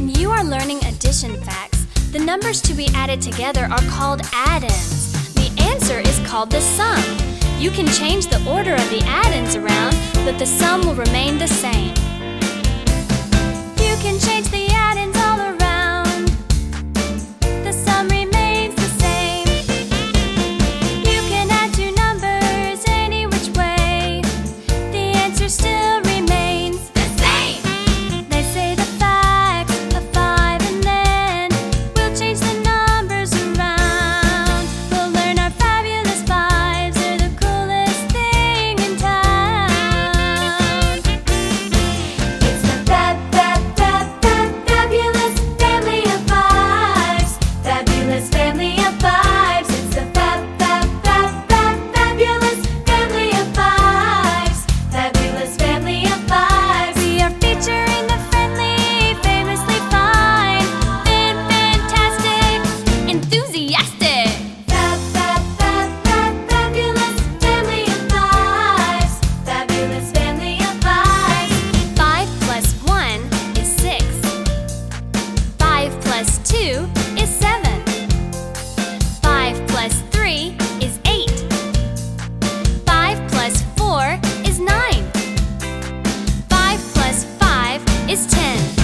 When you are learning addition facts, the numbers to be added together are called add-ins. The answer is called the sum. You can change the order of the add-ins around, but the sum will remain the same. You can change the add-ins all around. The sum remains the same. You can add two numbers any which way. The answer still remains the same. They say the fact of 5 and then we'll change the numbers around. We'll learn our fabulous fives. They're the coolest thing in town. It's the fabulous family of fives. Fabulous family of fives. It's the fabulous family of fives. Fabulous family of fives. We are featuring the friendly, famously fine, fantastic, enthusiastic. Fabulous family of fives. Fabulous family of fives. 5 plus 1 is 6. 5 plus 2 is 7. 5 plus 3 is 8. 5 plus 4 is 9. 5 plus 5 is 10.